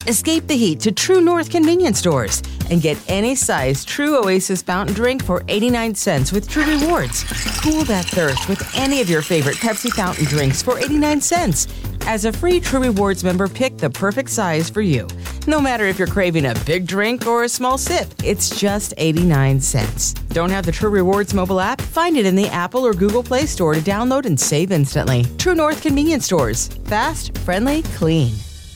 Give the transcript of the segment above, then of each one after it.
Escape the heat to True North convenience stores and get any size True Oasis fountain drink for 89 cents with True Rewards. Cool that thirst with any of your favorite Pepsi fountain drinks for 89 cents. As a free True Rewards member, pick the perfect size for you. No matter if you're craving a big drink or a small sip, it's just 89 cents. Don't have the True Rewards mobile app? Find it in the Apple or Google Play Store to download and save instantly. True North convenience stores. Fast, friendly, clean.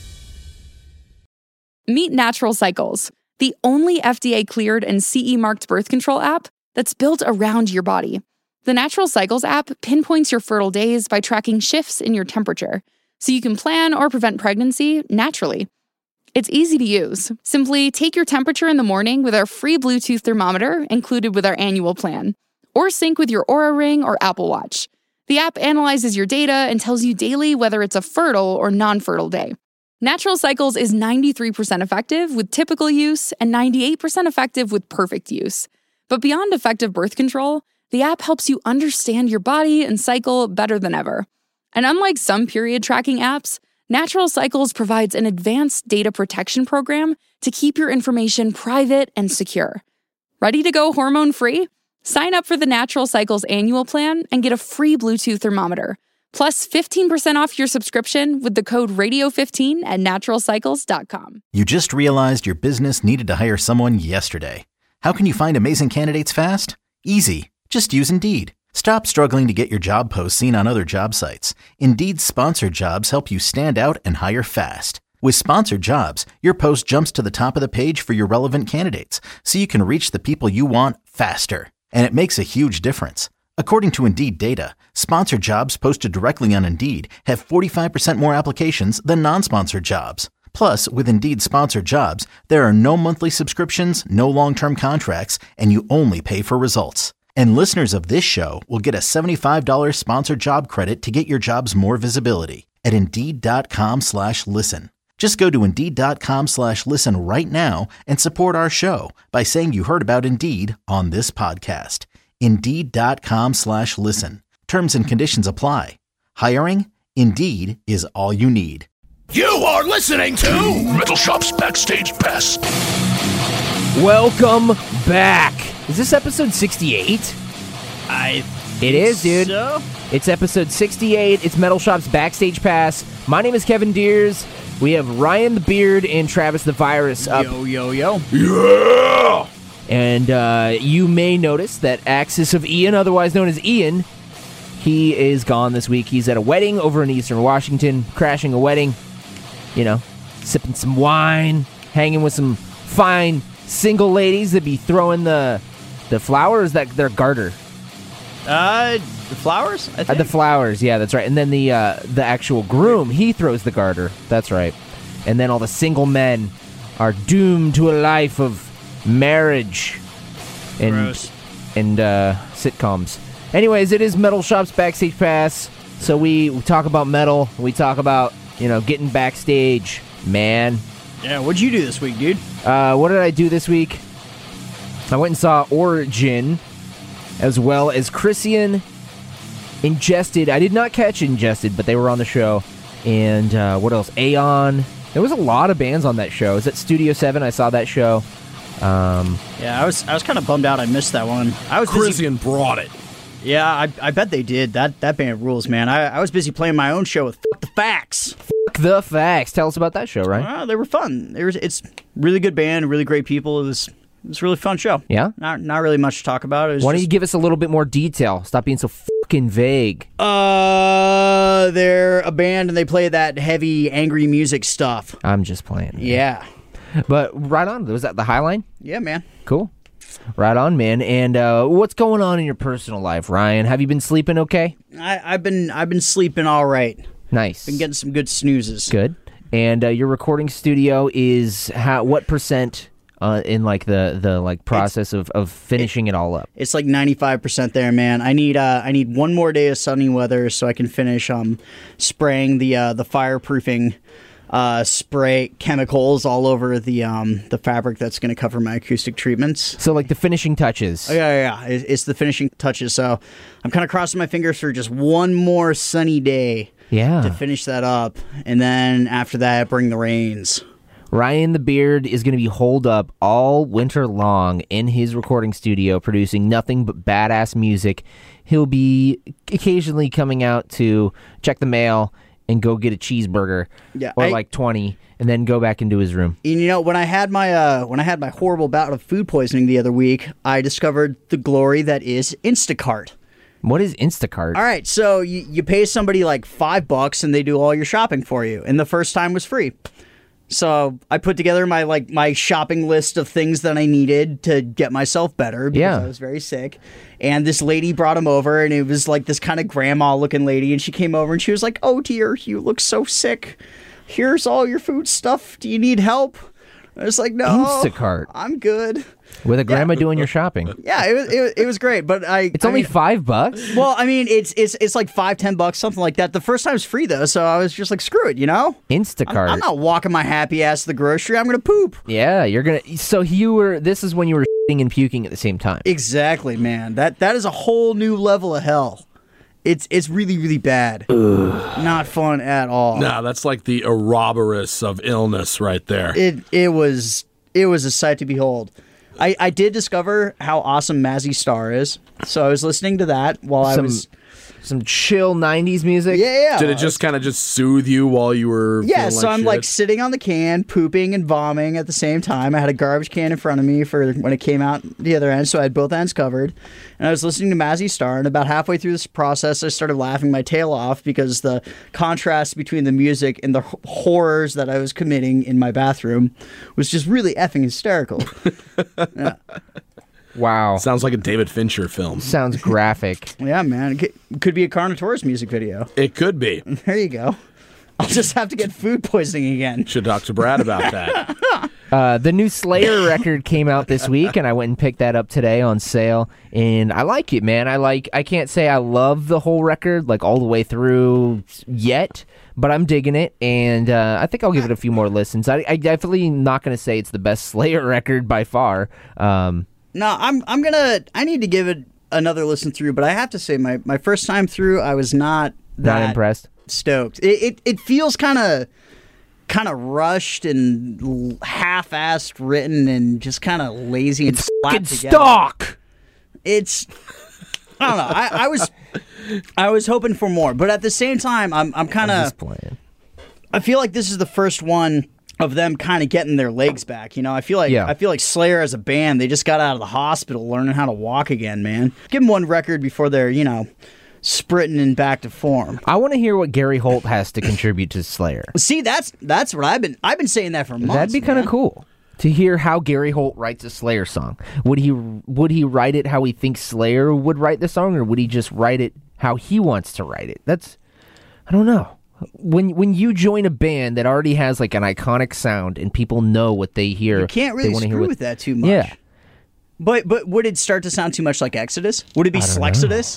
Meet Natural Cycles, the only FDA-cleared and CE-marked birth control app that's built around your body. The Natural Cycles app pinpoints your fertile days by tracking shifts in your temperature, so you can plan or prevent pregnancy naturally. It's easy to use. Simply take your temperature in the morning with our free Bluetooth thermometer included with our annual plan, or sync with your Oura Ring or Apple Watch. The app analyzes your data and tells you daily whether it's a fertile or non-fertile day. Natural Cycles is 93% effective with typical use and 98% effective with perfect use. But beyond effective birth control, the app helps you understand your body and cycle better than ever. And unlike some period tracking apps, Natural Cycles provides an advanced data protection program to keep your information private and secure. Ready to go hormone-free? Sign up for the Natural Cycles annual plan and get a free Bluetooth thermometer. Plus 15% off your subscription with the code radio15 at naturalcycles.com. You just realized your business needed to hire someone yesterday. How can you find amazing candidates fast? Easy. Just use Indeed. Stop struggling to get your job posts seen on other job sites. Indeed's sponsored jobs help you stand out and hire fast. With sponsored jobs, your post jumps to the top of the page for your relevant candidates, so you can reach the people you want faster. And it makes a huge difference. According to Indeed data, sponsored jobs posted directly on Indeed have 45% more applications than non-sponsored jobs. Plus, with Indeed sponsored jobs, there are no monthly subscriptions, no long-term contracts, and you only pay for results. And listeners of this show will get a $75 sponsored job credit to get your jobs more visibility at Indeed.com/listen. Just go to Indeed.com/listen right now and support our show by saying you heard about Indeed on this podcast. Indeed.com/listen. Terms and conditions apply. Hiring? Indeed is all you need. You are listening to Metal Shop's Backstage Pass. Welcome back. Is this episode 68? It is, dude. So? It's episode 68. It's Metal Shop's Backstage Pass. My name is Kevin Deers. We have Ryan the Beard and Travis the Virus up. Yo. Yeah! And you may notice that Axis of Ian, otherwise known as Ian, he is gone this week. He's at a wedding over in Eastern Washington, crashing a wedding, sipping some wine, hanging with some fine single ladies that be throwing the flowers, that their garter. The flowers? I think. The flowers, yeah, that's right. And then the actual groom, he throws the garter. That's right. And then all the single men are doomed to a life of marriage and sitcoms. Anyways, it is Metal Shop's Backstage Pass, so we talk about metal. We talk about getting backstage, man. Yeah, what'd you do this week, dude? What did I do this week? I went and saw Origin, as well as Christian, Ingested. I did not catch Ingested, but they were on the show. And what else? Aeon. There was a lot of bands on that show. It was at Studio 7. I saw that show. Yeah, I was kind of bummed out I missed that one. I was Christian brought it. Yeah, I bet they did. That band rules, man. I was busy playing my own show with Fuck the Facts. Fuck the Facts. Tell us about that show, right? They were fun. It's really good band, really great people. It was a really fun show. Yeah? Not really much to talk about. Why don't you give us a little bit more detail? Stop being so fucking vague. They're a band and they play that heavy, angry music stuff. I'm just playing. Man. Yeah. But right on. Was that the Highline? Yeah, man. Cool. Right on, man. And what's going on in your personal life, Ryan? Have you been sleeping okay? I've been sleeping all right. Nice. Been getting some good snoozes. Good. And your recording studio is what percent in like the process of finishing it all up? It's like 95% there, man. I need one more day of sunny weather so I can finish spraying the fireproofing spray chemicals all over the fabric that's going to cover my acoustic treatments. So like the finishing touches. Oh, yeah. It's the finishing touches. So I'm kind of crossing my fingers for just one more sunny day. Yeah. To finish that up, and then after that, bring the rains. Ryan the Beard is going to be holed up all winter long in his recording studio, producing nothing but badass music. He'll be occasionally coming out to check the mail and go get a cheeseburger, or like 20, and then go back into his room. And you know, when I had my horrible bout of food poisoning the other week, I discovered the glory that is Instacart. What is Instacart? All right, so you pay somebody like $5 and they do all your shopping for you, and the first time was free. So I put together my shopping list of things that I needed to get myself better because I was very sick. And this lady brought him over, and it was like this kind of grandma-looking lady, and she came over and she was like, "Oh dear, you look so sick. Here's all your food stuff. Do you need help?" I was like, "No, Instacart. I'm good." With a grandma doing your shopping. Yeah, it was great, but it's only $5. Well, I mean, it's like $5-10, something like that. The first time's free though, so I was just like, screw it, you know. Instacart. I'm not walking my happy ass to the grocery. I'm gonna poop. Yeah, you're gonna. So this is when you were shitting and puking at the same time. Exactly, man. That is a whole new level of hell. It's really, really bad. Ugh. Not fun at all. No, that's like the Ouroboros of illness right there. It was a sight to behold. I did discover how awesome Mazzy Star is, so I was listening to that while I was... Some chill 90s music? Yeah. Did it just kind of just soothe you while you were Yeah, so I'm shit? like sitting on the can, pooping and vomiting at the same time. I had a garbage can in front of me for when it came out the other end, so I had both ends covered. And I was listening to Mazzy Star, and about halfway through this process, I started laughing my tail off because the contrast between the music and the horrors that I was committing in my bathroom was just really effing hysterical. Yeah. Wow. Sounds like a David Fincher film. Sounds graphic. Yeah, man. It could be a Carnotaurus music video. It could be. There you go. I'll just have to get food poisoning again. Should talk to Brad about that. The new Slayer record came out this week, and I went and picked that up today on sale, and I like it, man. I can't say I love the whole record, like all the way through yet, but I'm digging it, and I think I'll give it a few more listens. I definitely not going to say it's the best Slayer record by far. No, I need to give it another listen through, but I have to say my first time through, I was not that impressed. Stoked. It feels kind of rushed and half-assed written and just kind of lazy and slapped together. Stock. It's I don't know. I was hoping for more, but at the same time, I'm kind of I feel like this is the first one of them kind of getting their legs back, you know. I feel like Slayer as a band, they just got out of the hospital learning how to walk again, man. Give them one record before they're, you know, sprinting and back to form. I want to hear what Gary Holt has to contribute to Slayer. See, that's what I've been saying that for months. That'd be kind of cool to hear how Gary Holt writes a Slayer song. Would he write it how he thinks Slayer would write the song, or would he just write it how he wants to write it? I don't know. When you join a band that already has like an iconic sound and people know what they hear, you can't really screw with that too much. Yeah. But would it start to sound too much like Exodus? Would it be Slexodus?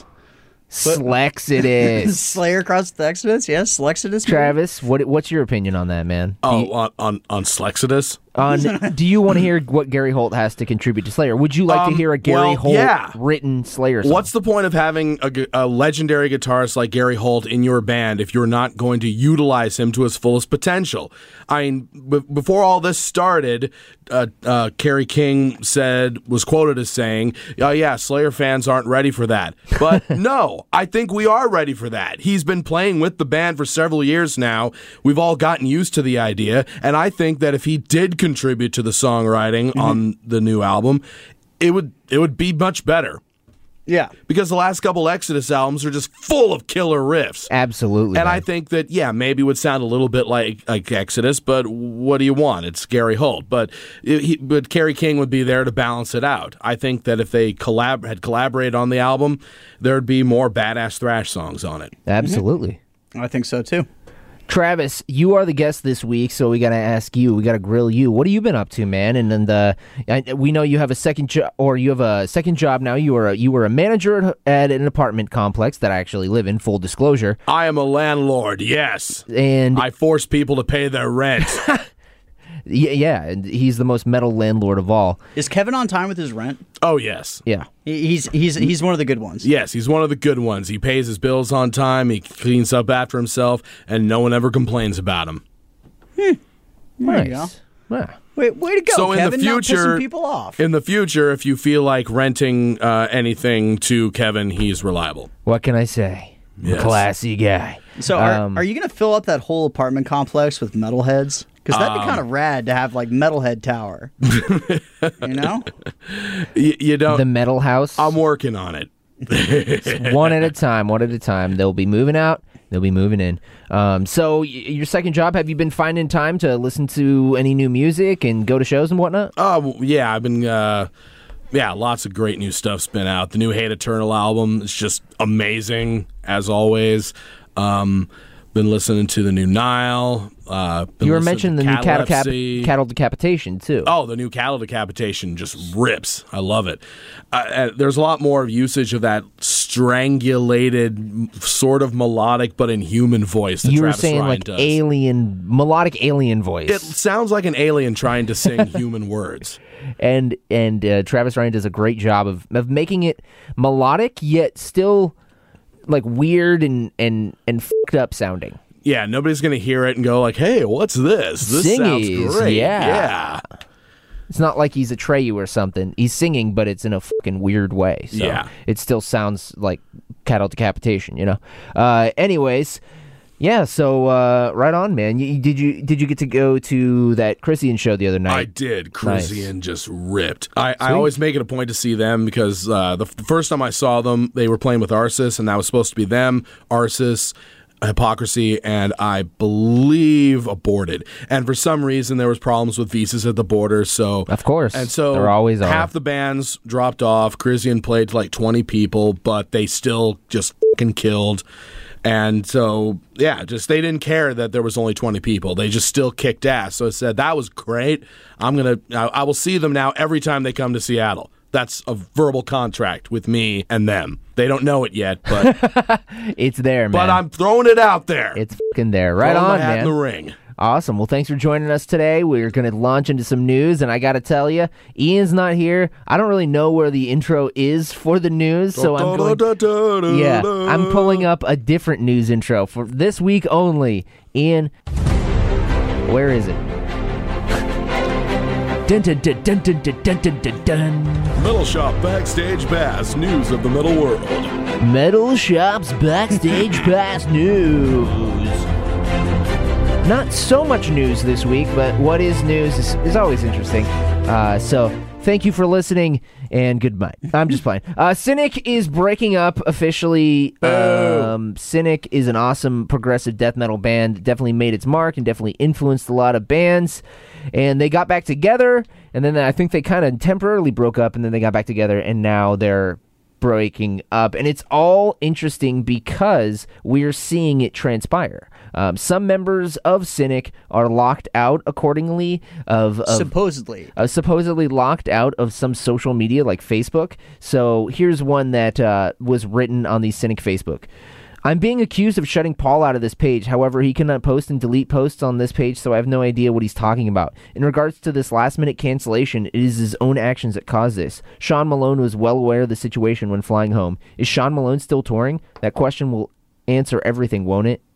Slexodus. Slayer across the Exodus? Yes, Slexodus. Travis, what's your opinion on that, man? On Slexodus? Do you want to hear what Gary Holt has to contribute to Slayer? Would you like to hear a Gary Holt written Slayer song? What's the point of having a legendary guitarist like Gary Holt in your band if you're not going to utilize him to his fullest potential? I mean, before all this started, Kerry King was quoted as saying, "Oh yeah, Slayer fans aren't ready for that." But no, I think we are ready for that. He's been playing with the band for several years now. We've all gotten used to the idea, and I think that if he did contribute to the songwriting on the new album, it would be much better. Yeah. Because the last couple Exodus albums are just full of killer riffs. Absolutely. And man. I think that, maybe it would sound a little bit like Exodus, but what do you want? It's Gary Holt. But Kerry King would be there to balance it out. I think that if they had collaborated on the album, there'd be more badass thrash songs on it. Absolutely. I think so too. Travis, you are the guest this week, so we got to ask you. We got to grill you. What have you been up to, man? And then we know you have a second job, or you have a second job now. You were a manager at an apartment complex that I actually live in. Full disclosure, I am a landlord. Yes, and I force people to pay their rent. Yeah, and he's the most metal landlord of all. Is Kevin on time with his rent? Oh yes. Yeah. He's one of the good ones. Yes, he's one of the good ones. He pays his bills on time, he cleans up after himself, and no one ever complains about him. There you go. Yeah. Way to go, So Kevin, in the not future, pissing people off. in the future, if you feel like renting anything to Kevin, he's reliable. What can I say? Yes. Classy guy. So are you going to fill up that whole apartment complex with metalheads? Because that'd be kind of rad to have, like, Metalhead Tower. You know? You don't. The metal house. I'm working on it. One at a time. They'll be moving out. They'll be moving in. So your second job, have you been finding time to listen to any new music and go to shows and whatnot? Yeah, I've been. Lots of great new stuff's been out. The new Hate Eternal album is just amazing, as always. Been listening to the new Nile. You were mentioning the new Catalepsy. cattle decapitation, too. Oh, the new cattle decapitation just rips. I love it. There's a lot more usage of that strangulated, sort of melodic but in human voice that You were Travis saying Ryan like does. melodic alien voice. It sounds like an alien trying to sing human words. And Travis Ryan does a great job of making it melodic yet still like weird and fucked up sounding. Yeah, nobody's going to hear it and go like, hey, what's this? This Singies, sounds great. yeah. It's not like he's Atreyu or something. He's singing, but it's in a fucking weird way. So Yeah. it still sounds like cattle decapitation, you know? Anyways, yeah, so right on, man. Did you get to go to that Chrisian show the other night? I did. Chrisian just ripped. I always make it a point to see them because the first time I saw them, they were playing with Arsis, and that was supposed to be them, Arsis, Hypocrisy, and I believe Aborted. And for some reason, there was problems with visas at the border. So Of course. and so there always are. half the bands dropped off. Chrisian played to like 20 people, but they still just fucking killed. And so, yeah, just they didn't care that there was only 20 people. They just still kicked ass. So I said, that was great. I will see them now every time they come to Seattle. That's a verbal contract with me and them. They don't know it yet, but It's there, man. but I'm throwing it out there. It's fucking there. Right Throwing on, my hat man. in the ring. Awesome. Well, thanks for joining us today. We're going to launch into some news, and I got to tell you, Ian's not here. I don't really know where the intro is for the news, so I'm pulling up a different news intro for this week only. Ian, where is it? Dun, dun, dun, dun, dun, dun, dun, dun, dun, dun. Metal Shop Backstage Pass, news of the metal world. Metal Shop's Backstage Pass news. Not so much news this week, but what is news is always interesting. So thank you for listening, and goodbye. I'm just playing. Cynic is breaking up officially. Cynic is an awesome progressive death metal band that definitely made its mark and definitely influenced a lot of bands. And they got back together, and then I think they kind of temporarily broke up, and then they got back together, and now they're breaking up. And it's all interesting because we're seeing it transpire. Some members of Cynic are locked out, accordingly, Supposedly locked out of some social media like Facebook. So here's one that was written on the Cynic Facebook. I'm being accused of shutting Paul out of this page. However, he cannot post and delete posts on this page, so I have no idea what he's talking about. In regards to this last-minute cancellation, it is his own actions that caused this. Sean Malone was well aware of the situation when flying home. Is Sean Malone still touring? That question will answer everything, won't it?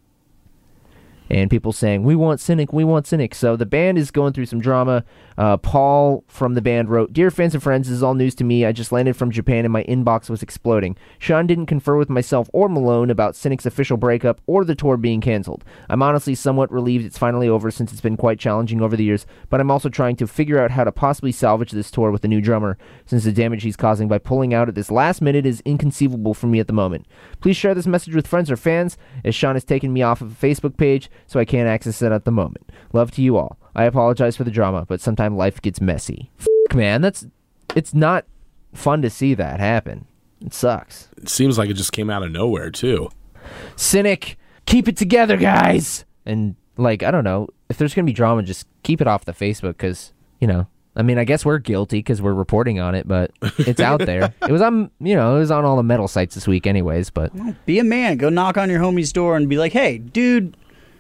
And people saying, we want Cynic, we want Cynic. So the band is going through some drama. Paul from the band wrote, Dear fans and friends, this is all news to me. I just landed from Japan and my inbox was exploding. Sean didn't confer with myself or Malone about Cynic's official breakup or the tour being canceled. I'm honestly somewhat relieved it's finally over since it's been quite challenging over the years, but I'm also trying to figure out how to possibly salvage this tour with a new drummer, since the damage he's causing by pulling out at this last minute is inconceivable for me at the moment. Please share this message with friends or fans, as Sean has taken me off of a Facebook page, so I can't access it at the moment. Love to you all. I apologize for the drama, but sometimes life gets messy. Man, it's not fun to see that happen. It sucks. It seems like it just came out of nowhere, too. Cynic, keep it together, guys! And, I don't know, if there's going to be drama, just keep it off the Facebook, because, I mean, I guess we're guilty because we're reporting on it, but it's out there. It was on, it was on all the metal sites this week anyways, but... be a man. Go knock on your homie's door and be like, hey, dude,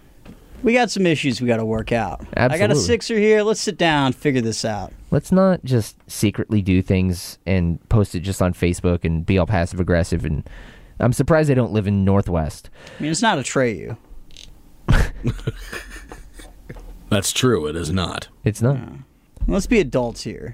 we got some issues we got to work out. Absolutely. I got a sixer here. Let's sit down, figure this out. Let's not just secretly do things and post it just on Facebook and be all passive-aggressive. And I'm surprised they don't live in Northwest. I mean, it's not Atreyu. That's true. It is not. It's not. Let's be adults here.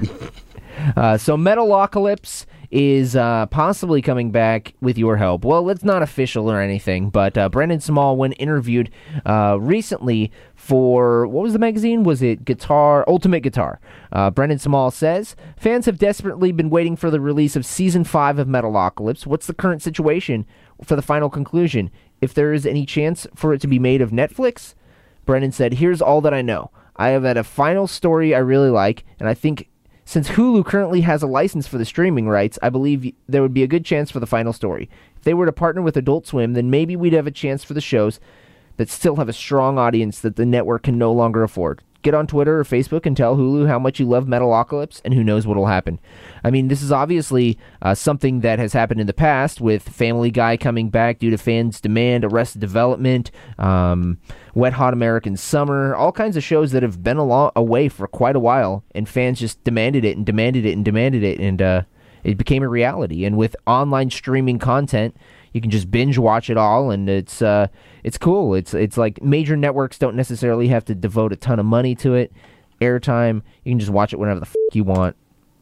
So Metalocalypse is possibly coming back with your help. Well, it's not official or anything, but Brendan Small, when interviewed recently for, what was the magazine? Was it Ultimate Guitar? Brendan Small says, fans have desperately been waiting for the release of Season 5 of Metalocalypse. What's the current situation for the final conclusion? If there is any chance for it to be made of Netflix? Brendan said, here's all that I know. I have had a final story I really like, and I think since Hulu currently has a license for the streaming rights, I believe there would be a good chance for the final story. If they were to partner with Adult Swim, then maybe we'd have a chance for the shows that still have a strong audience that the network can no longer afford. Get on Twitter or Facebook and tell Hulu how much you love Metalocalypse, and who knows what'll happen. I mean, this is obviously something that has happened in the past, with Family Guy coming back due to fans' demand, Arrested Development, Wet Hot American Summer, all kinds of shows that have been away for quite a while, and fans just demanded it, and it became a reality. And with online streaming content, you can just binge watch it all, and it's cool. It's like major networks don't necessarily have to devote a ton of money to it, airtime. You can just watch it whenever the you want.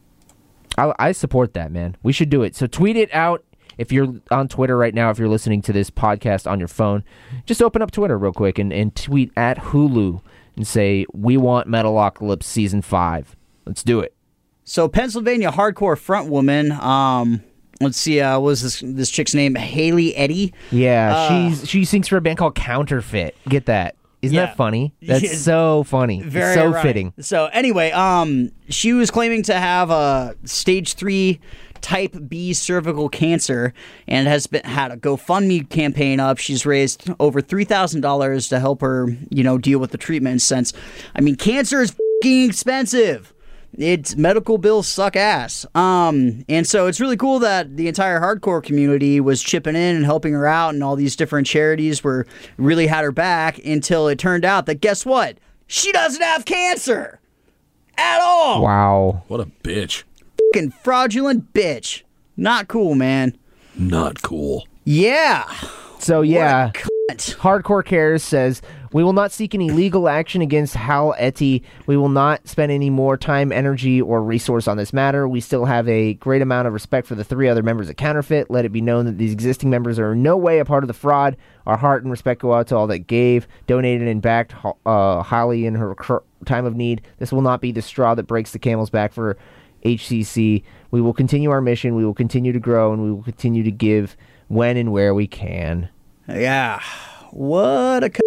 I support that, man. We should do it. So tweet it out if you're on Twitter right now. If you're listening to this podcast on your phone, just open up Twitter real quick and tweet at Hulu and say, we want Metalocalypse Season 5. Let's do it. So Pennsylvania hardcore frontwoman, let's see, what was this chick's name? Haley Eddy? Yeah, she sings for a band called Counterfeit. Get that. Isn't that funny? That's so funny. Very so right. fitting. So anyway, she was claiming to have a stage 3 type B cervical cancer and had a GoFundMe campaign up. She's raised over $3,000 to help her, deal with the treatment. Since, cancer is f***ing expensive. Its medical bills suck ass. And so it's really cool that the entire hardcore community was chipping in and helping her out, and all these different charities really had her back, until it turned out that, guess what? She doesn't have cancer at all. Wow. What a bitch. Fucking fraudulent bitch. Not cool, man. Not cool. Yeah. So yeah, What a cunt. Hardcore Cares says, we will not seek any legal action against Hal Etty. We will not spend any more time, energy, or resource on this matter. We still have a great amount of respect for the 3 other members of Counterfeit. Let it be known that these existing members are in no way a part of the fraud. Our heart and respect go out to all that gave, donated, and backed Holly in her time of need. This will not be the straw that breaks the camel's back for HCC. We will continue our mission. We will continue to grow, and we will continue to give when and where we can. Yeah. What a cunt.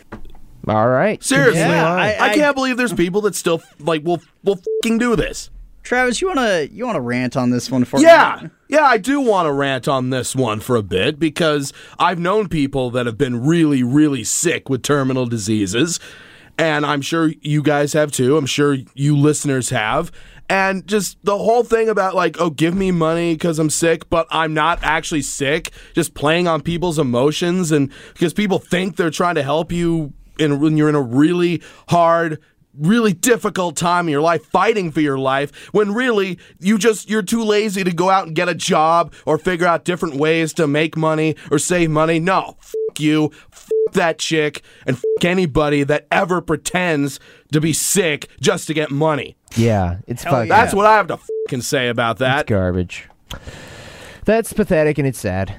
All right. Seriously, Yeah, I can't believe there's people that still will fucking do this. Travis, you wanna rant on this one for me? Yeah, I do want to rant on this one for a bit, because I've known people that have been really, really sick with terminal diseases, and I'm sure you guys have too. I'm sure you listeners have. And just the whole thing about give me money because I'm sick, but I'm not actually sick, just playing on people's emotions, and because people think they're trying to help you when you're in a really hard, really difficult time in your life, fighting for your life, when really you're too lazy to go out and get a job or figure out different ways to make money or save money. No, fuck you, fuck that chick, and fuck anybody that ever pretends to be sick just to get money. Yeah, it's fucking. yeah. That's what I have to fucking say about that. It's garbage. That's pathetic, and it's sad.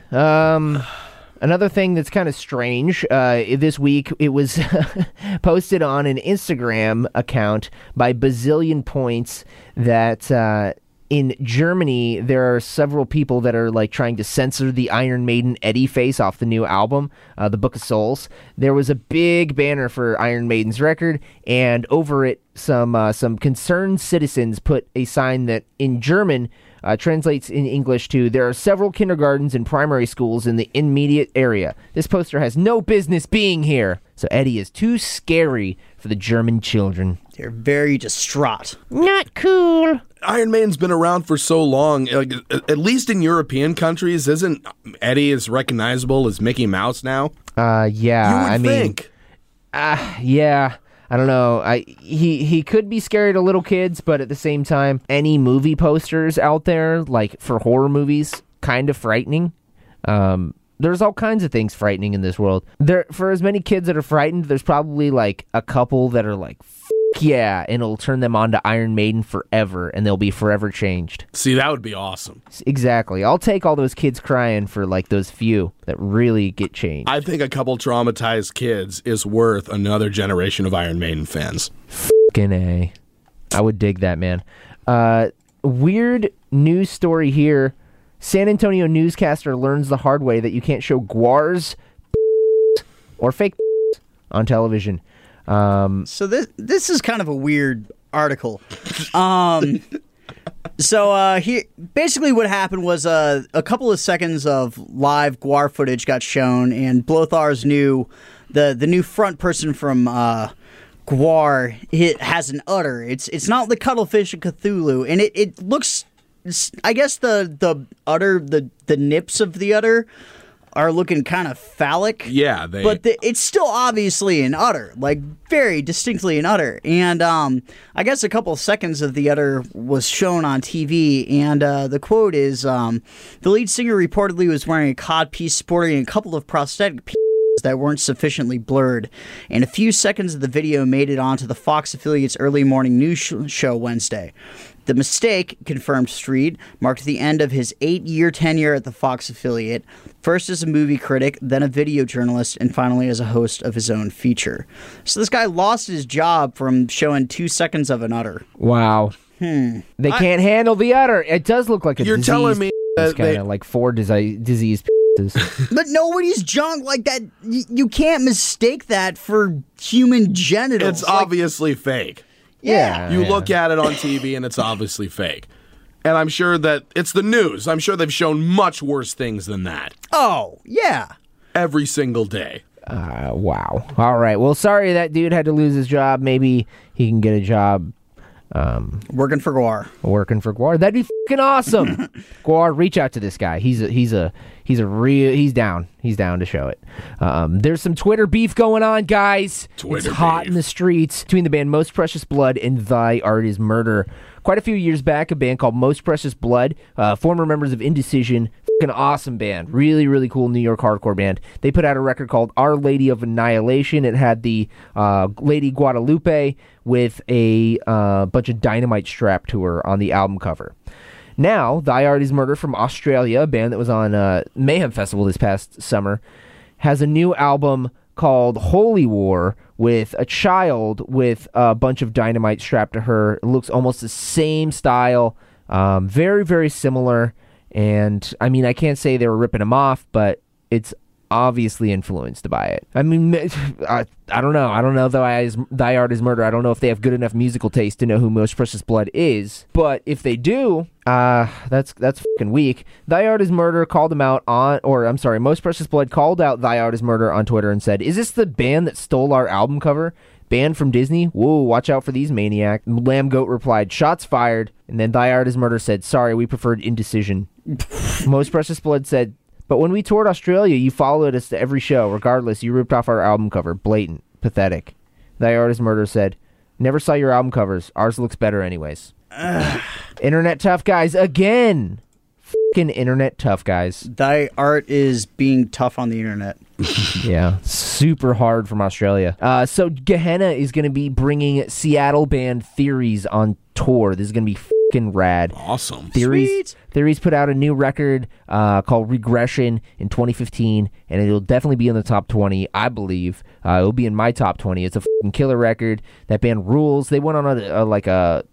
Another thing that's kind of strange, this week, it was posted on an Instagram account by Bazillion Points that in Germany there are several people that are trying to censor the Iron Maiden Eddie face off the new album, The Book of Souls. There was a big banner for Iron Maiden's record, and over it some concerned citizens put a sign that in German translates in English to, there are several kindergartens and primary schools in the immediate area. This poster has no business being here. So Eddie is too scary for the German children. They're very distraught. Not cool. Iron Maiden's been around for so long. At least in European countries, isn't Eddie as recognizable as Mickey Mouse now? Yeah. You would think. Yeah. I don't know. He could be scary to little kids, but at the same time, any movie posters out there, for horror movies, kind of frightening. There's all kinds of things frightening in this world. For as many kids that are frightened, there's probably like a couple that are like, yeah, and it'll turn them on to Iron Maiden forever, and they'll be forever changed. See, that would be awesome. Exactly. I'll take all those kids crying for like those few that really get changed. I think a couple traumatized kids is worth another generation of Iron Maiden fans. Fucking A. I would dig that, man. Weird news story here. San Antonio newscaster learns the hard way that you can't show guars or fake on television. So this is kind of a weird article. So here, basically what happened was a couple of seconds of live guar footage got shown, and Blothar's the new front person from guar. It has an udder. It's not the cuttlefish of Cthulhu, and it looks. I guess the udder, the nips of the udder are looking kind of phallic. Yeah, but it's still obviously an udder, like very distinctly an udder. And I guess a couple of seconds of the udder was shown on TV, and the quote is, the lead singer reportedly was wearing a codpiece sporting a couple of prosthetic pieces that weren't sufficiently blurred, and a few seconds of the video made it onto the Fox affiliate's early morning news show Wednesday. The mistake, confirmed Street, marked the end of his 8-year tenure at the Fox affiliate, first as a movie critic, then a video journalist, and finally as a host of his own feature. So this guy lost his job from showing 2 seconds of an udder. Wow. They can't handle the udder. It does look like a You're disease. telling me It's kind of like 4 diseased pieces. But nobody's junk like that. You can't mistake that for human genitals. It's obviously fake. Yeah. You look at it on TV and it's obviously fake. And I'm sure that it's the news. I'm sure they've shown much worse things than that. Oh, yeah. Every single day. Wow. All right. Well, sorry that dude had to lose his job. Maybe he can get a job Working for guar. Working for guar. That'd be fucking awesome. Guar, reach out to this guy. He's down. He's down to show it. There's some Twitter beef going on, guys. It's hot in the streets between the band Most Precious Blood and Thy Art Is Murder. Quite a few years back, a band called Most Precious Blood, former members of Indecision, fucking awesome band. Really, really cool New York hardcore band. They put out a record called Our Lady of Annihilation. It had the Lady Guadalupe with a bunch of dynamite strapped to her on the album cover. Now, Thy Art Is Murder from Australia, a band that was on Mayhem Festival this past summer, has a new album called Holy War with a child with a bunch of dynamite strapped to her. It looks almost the same style, very, very similar. And, I mean, I can't say they were ripping them off, but it's obviously influenced by it. I mean, I don't know. I don't know Thy Art Is Murder. I don't know if they have good enough musical taste to know who Most Precious Blood is. But if they do, that's fucking weak. Thy Art Is Murder called them out Most Precious Blood called out Thy Art Is Murder on Twitter and said, "Is this the band that stole our album cover? Banned from Disney? Whoa, watch out for these maniacs." Lamb Goat replied, "Shots fired." And then Thy Art Is Murder said, "Sorry, we preferred Indecision." Most Precious Blood said, "But when we toured Australia, you followed us to every show. Regardless, you ripped off our album cover. Blatant. Pathetic." Thy Art Is Murder said, "Never saw your album covers. Ours looks better anyways." Internet tough guys again. Fucking internet tough guys. Thy art is being tough on the internet. Yeah, super hard from Australia. So Gehenna is going to be bringing Seattle band Theories on tour. This is going to be fucking rad. Awesome. Sweet. Theories put out a new record called Regression in 2015, and it'll definitely be in the top 20, I believe. It'll be in my top 20. It's a fucking killer record. That band rules. They went on a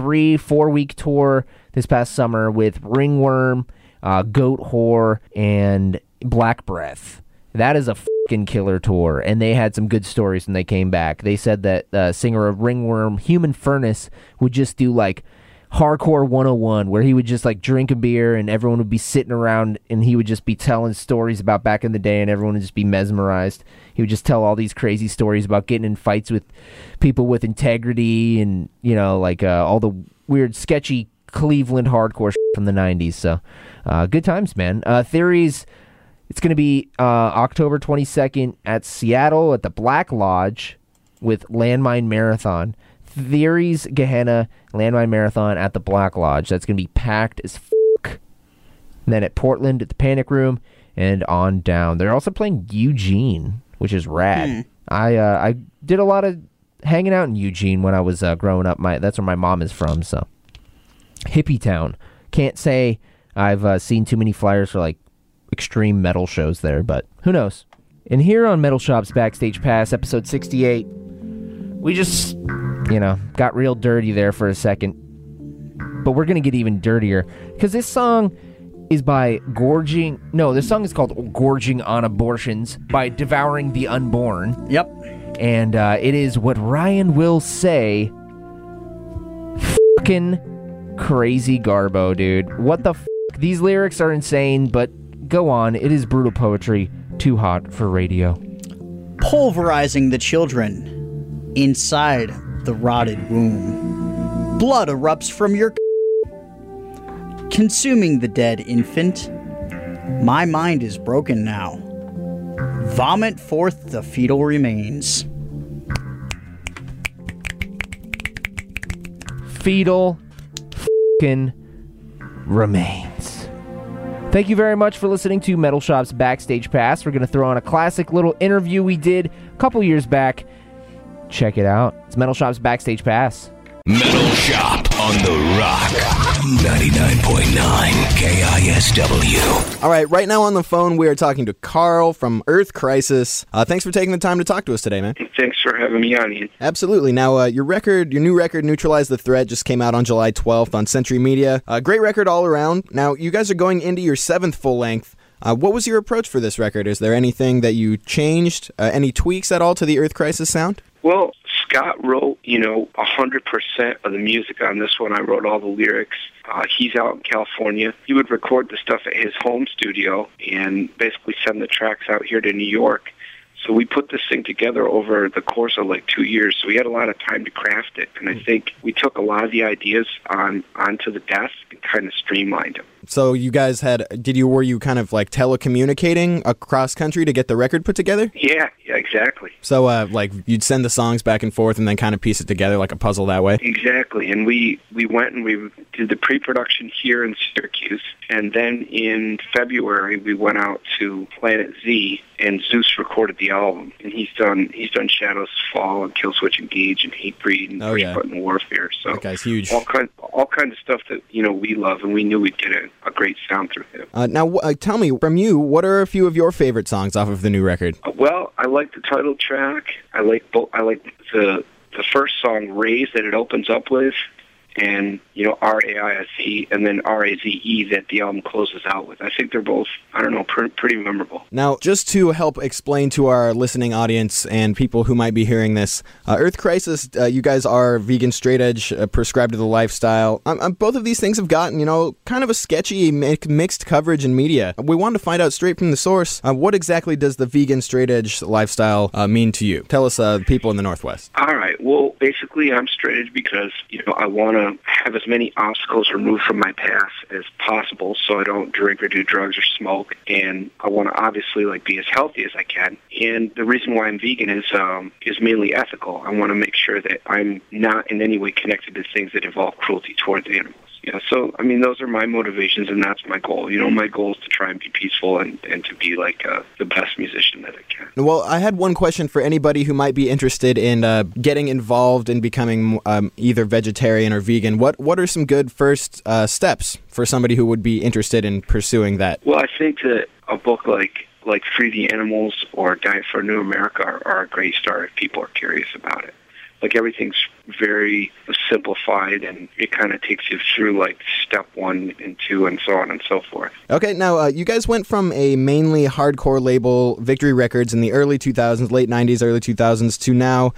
3-4 week tour this past summer with Ringworm, Goat Whore, and Black Breath. That is a fucking killer tour, and they had some good stories when they came back. They said that singer of Ringworm, Human Furnace, would just do like Hardcore 101, where he would just like drink a beer and everyone would be sitting around and he would just be telling stories about back in the day and everyone would just be mesmerized. He would just tell all these crazy stories about getting in fights with people with integrity and, all the weird, sketchy Cleveland hardcore shit from the 90s. So, good times, man. Theories, it's going to be October 22nd at Seattle at the Black Lodge with Landmine Marathon. Theories, Gehenna, Landmine Marathon at the Black Lodge. That's going to be packed as fuck. And then at Portland at the Panic Room. and on down. They're also playing Eugene, which is rad. I did a lot of hanging out in Eugene when I was growing up. That's where my mom is from, so. Hippie Town. Can't say I've seen too many flyers for, like, extreme metal shows there, but who knows? And here on Metal Shop's Backstage Pass, episode 68, we just, got real dirty there for a second. But we're going to get even dirtier, because this song is by this song is called Gorging on Abortions by Devouring the Unborn. Yep. And it is what Ryan will say, fucking crazy garbo, dude. What the f***? These lyrics are insane, but go on. It is brutal poetry. Too hot for radio. Pulverizing the children inside the rotted womb. Blood erupts from your consuming the dead infant. My mind is broken now. Vomit forth the fetal remains. Fetal f***ing remains. Thank you very much for listening to Metal Shop's Backstage Pass. We're going to throw on a classic little interview we did a couple years back. Check it out. It's Metal Shop's Backstage Pass. Metal Shop on the Rock. 99.9 KISW. All right, right now on the phone, we are talking to Carl from Earth Crisis. Thanks for taking the time to talk to us today, man. Thanks for having me on, Ian. Absolutely. Now, your new record, Neutralize the Threat, just came out on July 12th on Century Media. Great record all around. Now, you guys are going into your 7th full length. What was your approach for this record? Is there anything that you changed, any tweaks at all to the Earth Crisis sound? Well, Scott wrote, 100% of the music on this one. I wrote all the lyrics. He's out in California. He would record the stuff at his home studio and basically send the tracks out here to New York. So we put this thing together over the course of 2 years. So we had a lot of time to craft it. And I think we took a lot of the ideas onto the desk and kind of streamlined them. So you guys were you kind of telecommunicating across country to get the record put together? Yeah, exactly. So you'd send the songs back and forth and then kind of piece it together like a puzzle that way? Exactly. And we went and we did the pre-production here in Syracuse. And then in February, we went out to Planet Z, and Zeus recorded the album. And he's done Shadows Fall and Killswitch Engage and Hatebreed and Push Button Warfare. So that guy's huge. All kinds of stuff that we love, and we knew we'd get a great sound through him. Now, tell me, from you, what are a few of your favorite songs off of the new record? Well, I like the title track. I like the first song, Raise, that it opens up with, and R-A-I-S-E, and then R-A-Z-E that the album closes out with. I think they're both, pretty memorable. Now, just to help explain to our listening audience and people who might be hearing this, Earth Crisis, you guys are vegan, straight edge, prescribed to the lifestyle. Both of these things have gotten, kind of a sketchy, mixed coverage in media. We wanted to find out straight from the source, what exactly does the vegan, straight edge lifestyle mean to you? Tell us, people in the Northwest. All right. Well, basically, I'm straight edge because, I want to have as many obstacles removed from my path as possible so I don't drink or do drugs or smoke, and I want to obviously be as healthy as I can. And the reason why I'm vegan is mainly ethical. I want to make sure that I'm not in any way connected to things that involve cruelty towards animals. So, those are my motivations, and that's my goal. My goal is to try and be peaceful and to be the best musician that I can. Well, I had one question for anybody who might be interested in getting involved in becoming either vegetarian or vegan. What are some good first steps for somebody who would be interested in pursuing that? Well, I think that a book like Free the Animals or Diet for a New America are a great start if people are curious about it. Everything's very simplified, and it kind of takes you through step 1 and 2 and so on and so forth. Okay, now you guys went from a mainly hardcore label, Victory Records, in the early 2000s, late 90s, early 2000s, to now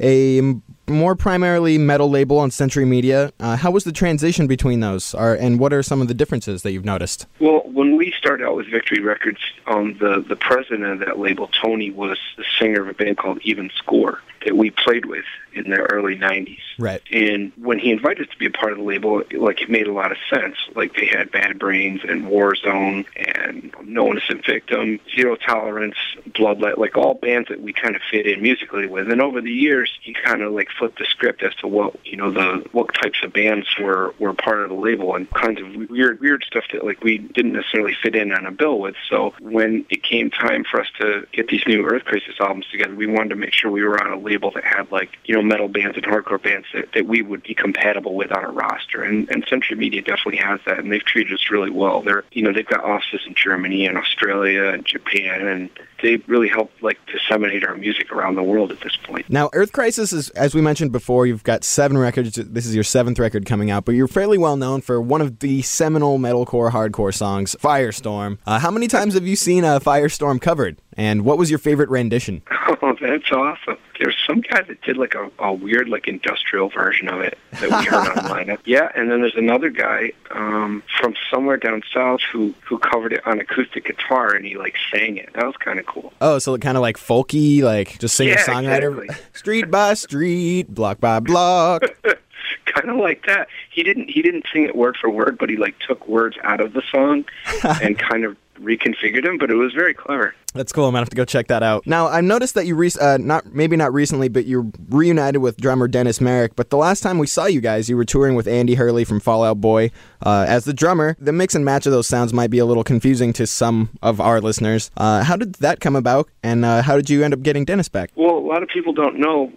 a more primarily metal label on Century Media. How was the transition between those, and what are some of the differences that you've noticed? Well, when we started out with Victory Records, the president of that label, Tony, was the singer of a band called Even Score. that we played with in the early 90s. Right. And when he invited us to be a part of the label, like, it made a lot of sense. Like, they had Bad Brains and Warzone and No Innocent Victim, Zero Tolerance, Bloodlet, like all bands that we kind of fit in musically with. And over the years, he kind of like flipped the script as to what, you know, what types of bands were part of the label, and kinds of weird stuff that like we didn't necessarily fit in on a bill with. So when it came time for us to get these new Earth Crisis albums together, we wanted to make sure we were on a label that had, like, you know, metal bands and hardcore bands that we would be compatible with on a roster. And Century Media definitely has that, and they've treated us really well. They've got offices in Germany and Australia and Japan, and they really helped like disseminate our music around the world at this point. Now, Earth Crisis is, as we mentioned before, you've got 7 records. This is your 7th record coming out, but you're fairly well known for one of the seminal metalcore hardcore songs, Firestorm. How many times have you seen Firestorm covered? And what was your favorite rendition? Oh, that's awesome. There's some guy that did like a weird like industrial version of it that we heard online. Yeah, and then there's another guy from somewhere down south who covered it on acoustic guitar, and he like sang it. That was kind of cool. Oh, so kind of like folky, like just singer-songwriter? Exactly. Street by street, block by block. Kind of like that. He didn't sing it word for word, but he like took words out of the song and kind of reconfigured them, but it was very clever. That's cool. I'm going to have to go check that out. Now, I've noticed that you, not recently, but you're reunited with drummer Dennis Merrick. But the last time we saw you guys, you were touring with Andy Hurley from Fall Out Boy as the drummer. The mix and match of those sounds might be a little confusing to some of our listeners. How did that come about, and how did you end up getting Dennis back? Well, a lot of people don't know,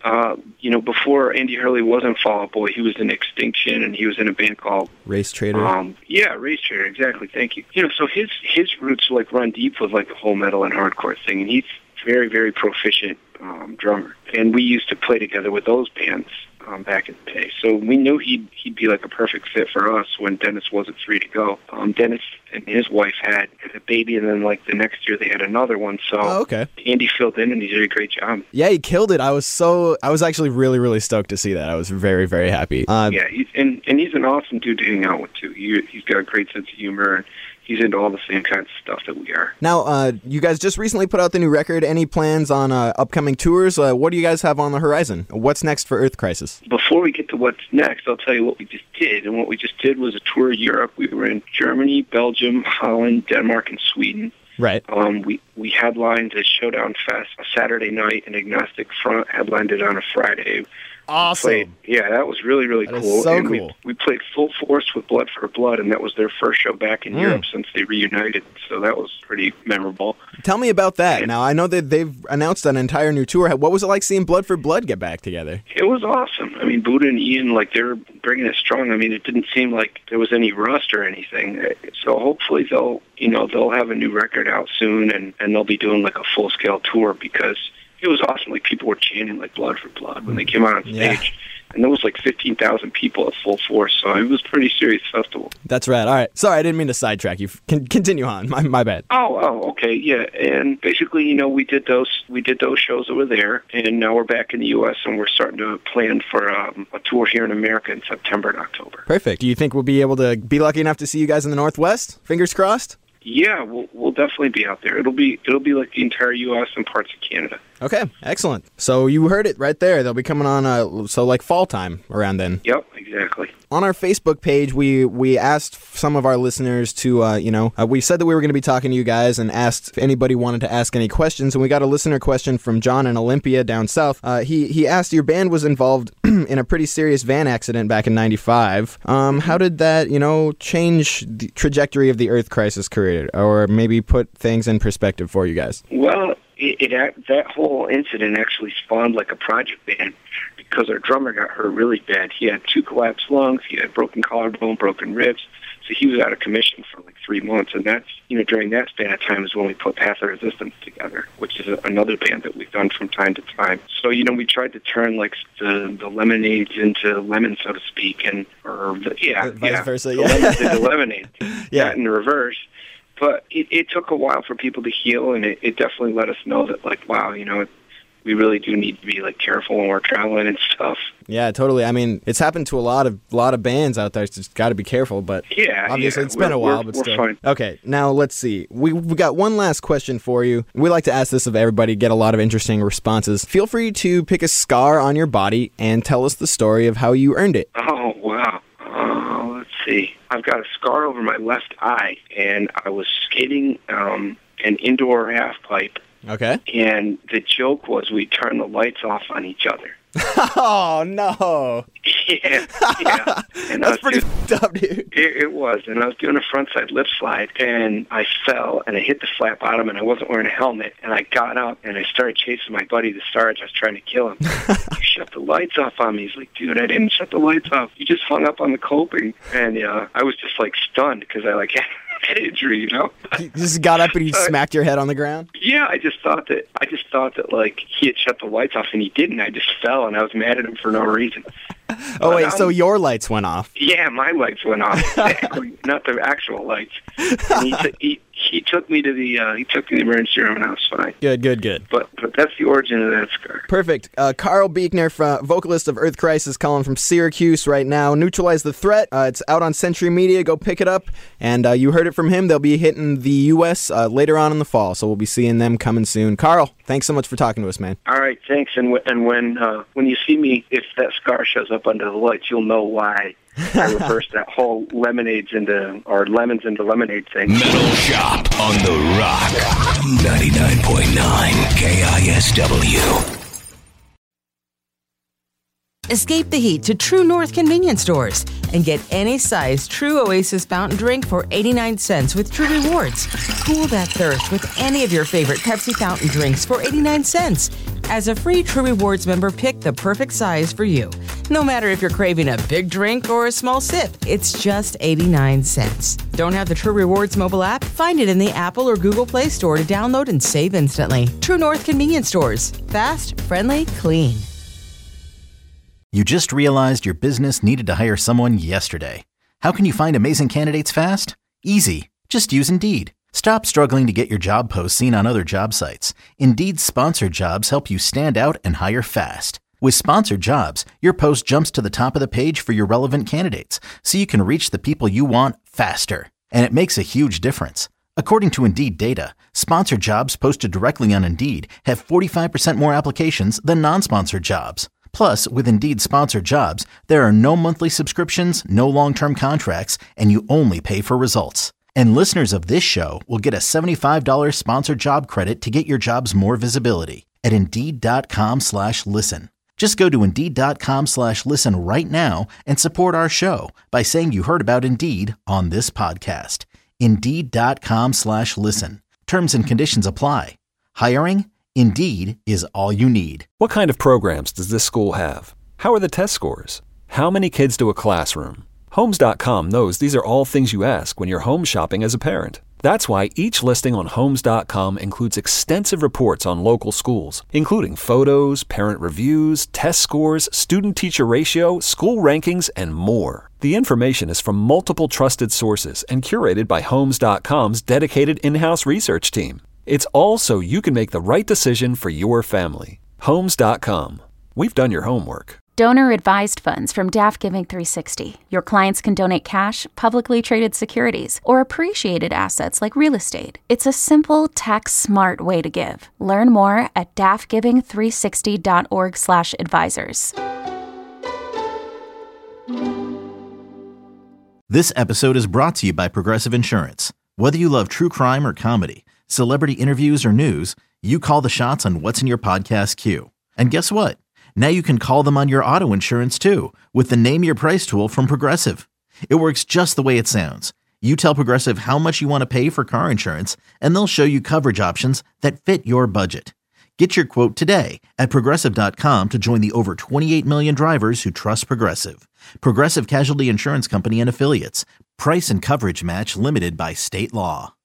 before Andy Hurley was in Fall Out Boy, he was in Extinction, and he was in a band called Race Trader. Race Trader, exactly. Thank you. So his roots like run deep with like the whole metal and hardcore thing, and he's very, very proficient drummer. And we used to play together with those bands back in the day. So we knew he'd be like a perfect fit for us when Dennis wasn't free to go. Dennis and his wife had a baby, and then like the next year they had another one. So okay. Andy filled in, and he did a great job. Yeah, he killed it. I was actually really, really stoked to see that. I was very, very happy. He's an awesome dude to hang out with too. He's got a great sense of humor, and he's into all the same kinds of stuff that we are. Now, you guys just recently put out the new record. Any plans on upcoming tours? What do you guys have on the horizon? What's next for Earth Crisis? Before we get to what's next, I'll tell you what we just did. And what we just did was a tour of Europe. We were in Germany, Belgium, Holland, Denmark, and Sweden. Right. We headlined at Showdown Fest a Saturday night, and Agnostic Front headlined it on a Friday. Awesome. That was really, really that cool. Is so and cool. We played full force with Blood for Blood, and that was their first show back in Europe since they reunited. So that was pretty memorable. Tell me about that. Now, I know that they've announced an entire new tour. What was it like seeing Blood for Blood get back together? It was awesome. I mean, Buddha and Ian, like, they were bringing it strong. I mean, it didn't seem like there was any rust or anything. So hopefully they'll have a new record out soon, and they'll be doing like a full-scale tour, because it was awesome. Like, people were chanting like Blood for Blood when they came out on stage. Yeah. And there was like 15,000 people at full force, so it was a pretty serious festival. That's right. All right. Sorry, I didn't mean to sidetrack you. Continue on. My bad. Oh, okay. Yeah. And basically, we did those shows over there, and now we're back in the U.S., and we're starting to plan for a tour here in America in September and October. Perfect. Do you think we'll be able to be lucky enough to see you guys in the Northwest? Fingers crossed? Yeah, we'll definitely be out there. It'll be like the entire U.S. and parts of Canada. Okay, excellent. So you heard it right there. They'll be coming on, like fall time around then. Yep, exactly. On our Facebook page, we asked some of our listeners to, we said that we were going to be talking to you guys and asked if anybody wanted to ask any questions, and we got a listener question from John in Olympia down south. He asked, your band was involved in a pretty serious van accident back in '95. How did that, change the trajectory of the Earth Crisis career, or maybe put things in perspective for you guys? Well, that whole incident actually spawned like a project band, because our drummer got hurt really bad. He had 2 collapsed lungs, he had broken collarbone, broken ribs, so he was out of commission for like 3 months. And that's, during that span of time is when we put Path of Resistance together, which is another band that we've done from time to time. So, we tried to turn like the lemonades into lemons, so to speak, vice versa, the lemons into lemonade. Yeah. That in reverse. But it took a while for people to heal, and it definitely let us know that, like, wow, we really do need to be like careful when we're traveling and stuff. Yeah, totally. I mean, it's happened to a lot of bands out there. So just got to be careful. But obviously, it's been a while. But still, fine. Okay. Now let's see. We got one last question for you. We like to ask this of everybody. Get a lot of interesting responses. Feel free to pick a scar on your body and tell us the story of how you earned it. Oh wow. Let's see. I've got a scar over my left eye, and I was skating an indoor half pipe. Okay. And the joke was we turned the lights off on each other. Oh, no. Yeah. And that's pretty f***ed up, dude. It was. And I was doing a frontside lip slide, and I fell, and I hit the flat bottom, and I wasn't wearing a helmet. And I got up, and I started chasing my buddy, the Sarge. I was trying to kill him. You shut the lights off on me. He's like, dude, I didn't shut the lights off. You just hung up on the coping. And I was just, like, stunned because I, like, had head injury, you know? You just got up and you smacked your head on the ground? Yeah, I just thought that like he had shut the lights off and he didn't. I just fell and I was mad at him for no reason. Oh, wait, so your lights went off? Yeah, my lights went off. Exactly. Not the actual lights. And he took me to the emergency room and I was fine. Good. But that's the origin of that scar. Perfect. Carl Buechner, vocalist of Earth Crisis, calling from Syracuse right now. Neutralize the Threat. It's out on Century Media. Go pick it up. And you heard it from him. They'll be hitting the U.S. Later on in the fall, so we'll be seeing them coming soon. Carl, thanks so much for talking to us, man. All right, thanks. And when you see me, if that scar shows up under the lights, you'll know why. I reversed that whole lemons into lemonade thing. Metal Shop on the Rock. 99.9 KISW. Escape the heat to True North convenience stores and get any size True Oasis fountain drink for 89 cents with True Rewards. Cool that thirst with any of your favorite Pepsi fountain drinks for 89 cents. As a free True Rewards member, pick the perfect size for you. No matter if you're craving a big drink or a small sip, it's just 89 cents. Don't have the True Rewards mobile app? Find it in the Apple or Google Play Store to download and save instantly. True North convenience stores. Fast, friendly, clean. You just realized your business needed to hire someone yesterday. How can you find amazing candidates fast? Easy. Just use Indeed. Stop struggling to get your job posts seen on other job sites. Indeed's sponsored jobs help you stand out and hire fast. With sponsored jobs, your post jumps to the top of the page for your relevant candidates, so you can reach the people you want faster. And it makes a huge difference. According to Indeed data, sponsored jobs posted directly on Indeed have 45% more applications than non-sponsored jobs. Plus, with Indeed sponsored jobs, there are no monthly subscriptions, no long-term contracts, and you only pay for results. And listeners of this show will get a $75 sponsored job credit to get your jobs more visibility at Indeed.com/listen. Just go to Indeed.com/listen right now and support our show by saying you heard about Indeed on this podcast. Indeed.com/listen. Terms and conditions apply. Hiring? Indeed is all you need. What kind of programs does this school have? How are the test scores? How many kids do a classroom? Homes.com knows these are all things you ask when you're home shopping as a parent. That's why each listing on Homes.com includes extensive reports on local schools, including photos, parent reviews, test scores, student-teacher ratio, school rankings, and more. The information is from multiple trusted sources and curated by Homes.com's dedicated in-house research team. It's all so you can make the right decision for your family. Homes.com. We've done your homework. Donor-advised funds from DAF Giving 360. Your clients can donate cash, publicly traded securities, or appreciated assets like real estate. It's a simple, tax-smart way to give. Learn more at dafgiving360.org/advisors. This episode is brought to you by Progressive Insurance. Whether you love true crime or comedy, celebrity interviews or news, you call the shots on what's in your podcast queue. And guess what? Now you can call them on your auto insurance too with the Name Your Price tool from Progressive. It works just the way it sounds. You tell Progressive how much you want to pay for car insurance, and they'll show you coverage options that fit your budget. Get your quote today at Progressive.com to join the over 28 million drivers who trust Progressive. Progressive Casualty Insurance Company and Affiliates. Price and coverage match limited by state law.